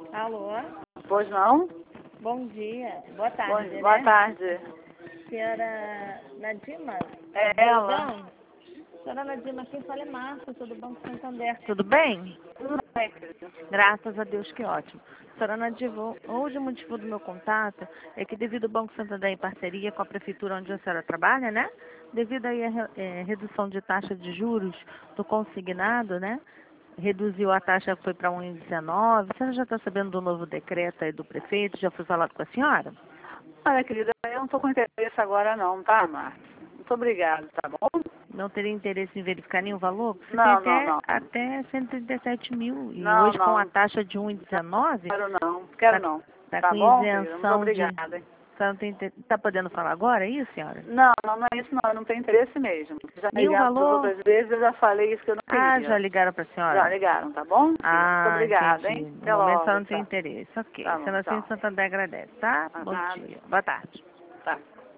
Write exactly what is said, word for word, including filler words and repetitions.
Alô? Pois não? Bom dia. Boa tarde, Bom, né? boa tarde. Senhora Nadima? É Tudo ela. bom? Senhora Nadima, quem fala é Márcia, tudo bom com Santander? Tudo bem? Tudo bem, querida. Graças a Deus, que ótimo. Senhora Nadima, hoje o motivo do meu contato é que devido ao Banco Santander em parceria com a prefeitura onde a senhora trabalha, né? Devido aí à re- eh, redução de taxa de juros do consignado, né? Reduziu a taxa, foi para um vírgula dezenove. A senhora já está sabendo do novo decreto aí do prefeito? Já foi falado com a senhora? Olha, querida, eu não estou com interesse agora não, tá, Márcia? Muito obrigada, tá bom? Não teria interesse em verificar nenhum valor? Você tem Não, não, até, não. até cento e trinta e sete mil. E Não, hoje com a não. taxa de um vírgula dezenove, Quero não. Quero tá, não. tá Tá com bom, querida? Muito isenção de... obrigada, hein? Você não tem, inter- tá podendo falar agora, é isso, senhora? Não, não, não é isso não. Eu não tenho interesse mesmo. Já Nenhum ligaram duas valor? outras vezes, eu já falei isso que eu não Ah, já queria. ligaram para a Já senhora? ligaram, tá bom? Muito Ah, obrigada, entendi. hein? No Até momento só logo, não tem tchau. interesse. Ok. Tá bom, Sendo assim, tchau. o Santander agradece, tá? Ah, Bom nada. dia. Boa tarde. Tá.